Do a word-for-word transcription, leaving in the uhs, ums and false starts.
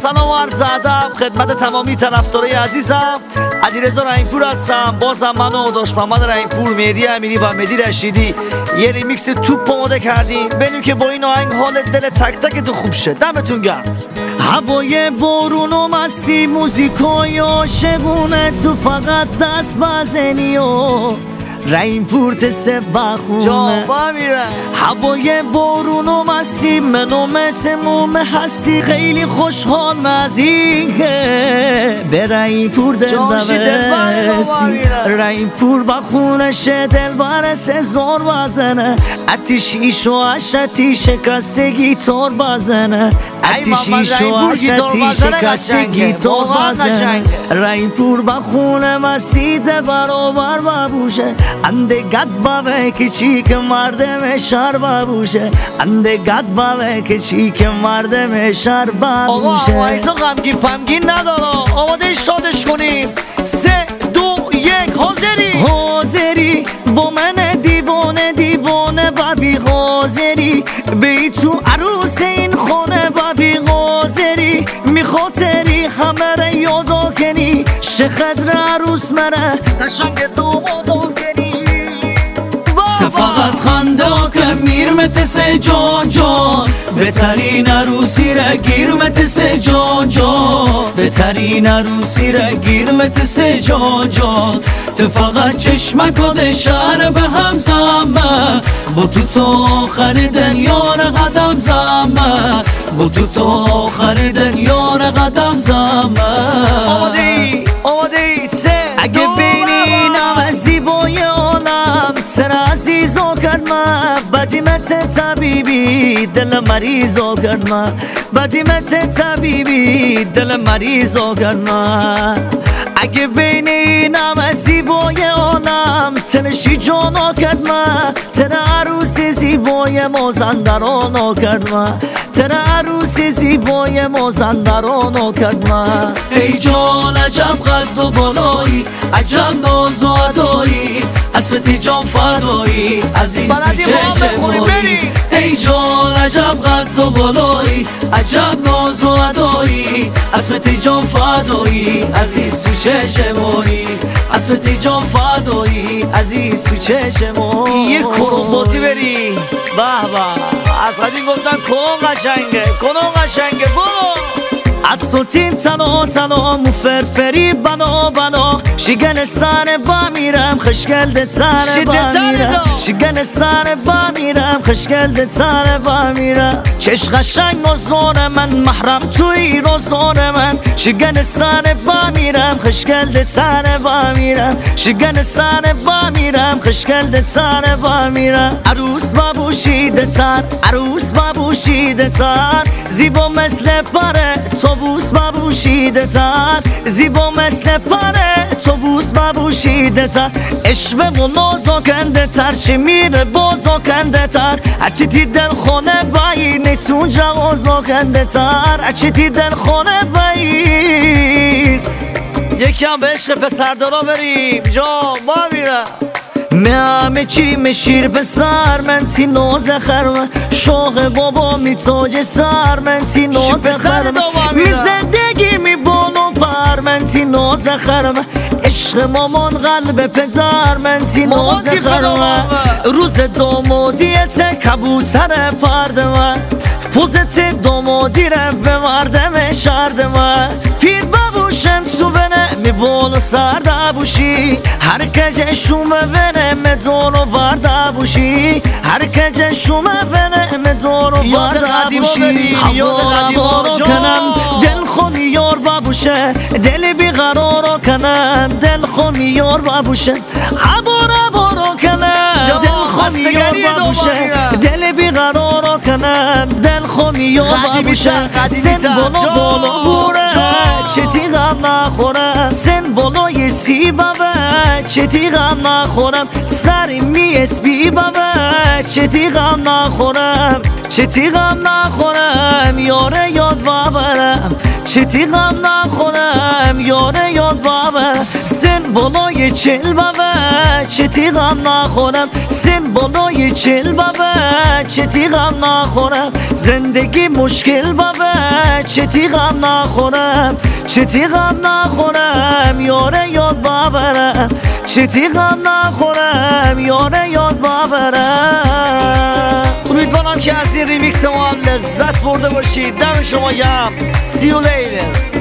سلام و عرض ادب خدمت تمامی طرفدارای عزیزم. علیرضا رحیمپور هستم. بازم منو داش محمد رحیمپور، مهدی امیری و مهدی رشیدی یه ریمیکس توپ آماده کردیم. ببینیم که با این آهنگ حال دل تک تک تو خوب شه. دمتون گرم. هوای بارون و مستی، موزیکای عاشقونه، تو فقط دست بزنی و رحیمپور تسه بخونه. هوای بارون و مستی، منو متموم هستی، خیلی خوشحال از این که به رحیمپور دل برسی. رحیمپور بخونش دل برسه، زور بزنه، اتیشیش و اشتی شکستگی تور بزنه، اتیشیش و اشتی شکستگی تور بزنه. رحیمپور بخونه مستی ده برابر ببوشه، انده گد باوه که چی که مردم شهر ببوشه، انده گد باوه که چی که مردم شهر ببوشه. آقا ایزا غمگین پمگین ندارم، آماده شادش کنیم. سه دو یک حاضری حاضری با من دیوانه دیوانه ببی حاضری، بی تو عروس این خانه ببی حاضری، میخاطری همه را یادا کنی، شخدر عروس مره قشنگ تو مادا کنی. فقط خنده که میرمت سه جان جان، بهترین عروسی را گیرمت سه جان جان، بهترین عروسی را گیرمت سه جان جان. تو فقط چشمک و شهر به هم زمه، با تو تو آخر دنیا را قدم زمه، با تو تو آخر دنیا را قدم زمه. آماده ای آماده ای سه اگه بینی نم زیبای عالم سر عزیزو کرد من، بدیمت طبیبی دل مریضو کرد من، بدیمت طبیبی دل مریضو کرد من. اگه بین اینم زیبای عالم تنشی جانا کرد من، تن عروس زیبای مازندرانو کرد من، تن عروس زیبای مازندرانو کرد من. ای جان عجب قد و بالایی، عجب ناز و ادایی، اسمتی جان فدایی عزیز تو چشمایی. ای جان عجب قد و بالایی، عجب ناز و ادایی، اسمتی جان فدایی عزیز تو چشمایی، اسمتی جان فدایی عزیز تو چشمایی. یه کرون بازی بری به به، از قدیم گفتن کن قشنگه کن قشنگه برو. عطسو تیم تلا تلا مفرفری بنا بنا، شگن سر با میرم خشگل ده تر با میرم، شگن سر با میرم خشگل ده تر با میرم. چش قشنگ و زور من محرم توی روزور من، شگن سر با میرم خشگل ده تر با میرم، شگن سر با میرم خشگل ده تر با میرم. عروس بابوشیده تر عروس بابوشیده تر، زیبا مثل پره توبوس بابوشیده تر، زیبا مثل پره توبوس بابوشیده تر. عشق و نازاکنده تر، شمیر بازاکنده تر، هرچی تی دل خونه بایی نیسون جا آزاکنده تر، هرچی تی دل خونه بایی. یکی هم به عشق پسردارا بریم جا با میرم. همه چی مشیر به سر من تی ناز خرم، شوق بابا می تاج سر من تی ناز خرم، می زندگی می بانو پر من تی ناز خرم، عشق مامان قلب پدر من تی ناز خرم. روز دامادیت کبوتر پرد من، پوزت دامادی رو به مردم شرد من. پیر ببوشم تو بنه می بانو سرده بوشی، هر کج شومه بنه می دارو برده بوشی، هر کج شومه بنه می دارو برده بوشی. هوارا کنم دل خونی یار ببوشه، دل بیقرارا کنم دل خونی یار ببوشه، عبارا بارا کنم دل خونی یار ببوشه، دل بیقرارا کنم دل خونی یار ببوشه. سن بالا بالا بوره چتی غم نخورم، سن بالای سی بابه چتی غم نخورم، سری می اسبی بابه چتی غم نخورم، چتی غم نخورم. یاره یاد ببرم چه تیغم نخورم یاره یاد بابا سن بالای چل بابا چه تیغم نخورم سن بالای چل بابا چه تیغم نخورم زندگی مشکل بابا چه تیغم نخورم چه تیغم نخورم یاره یاد بابرم چه تیغم نخورم یاره یاد بابرم. امیدوارم که از این ریمیکس ما هم لذت برده باشید. دم شما گرم. See you later.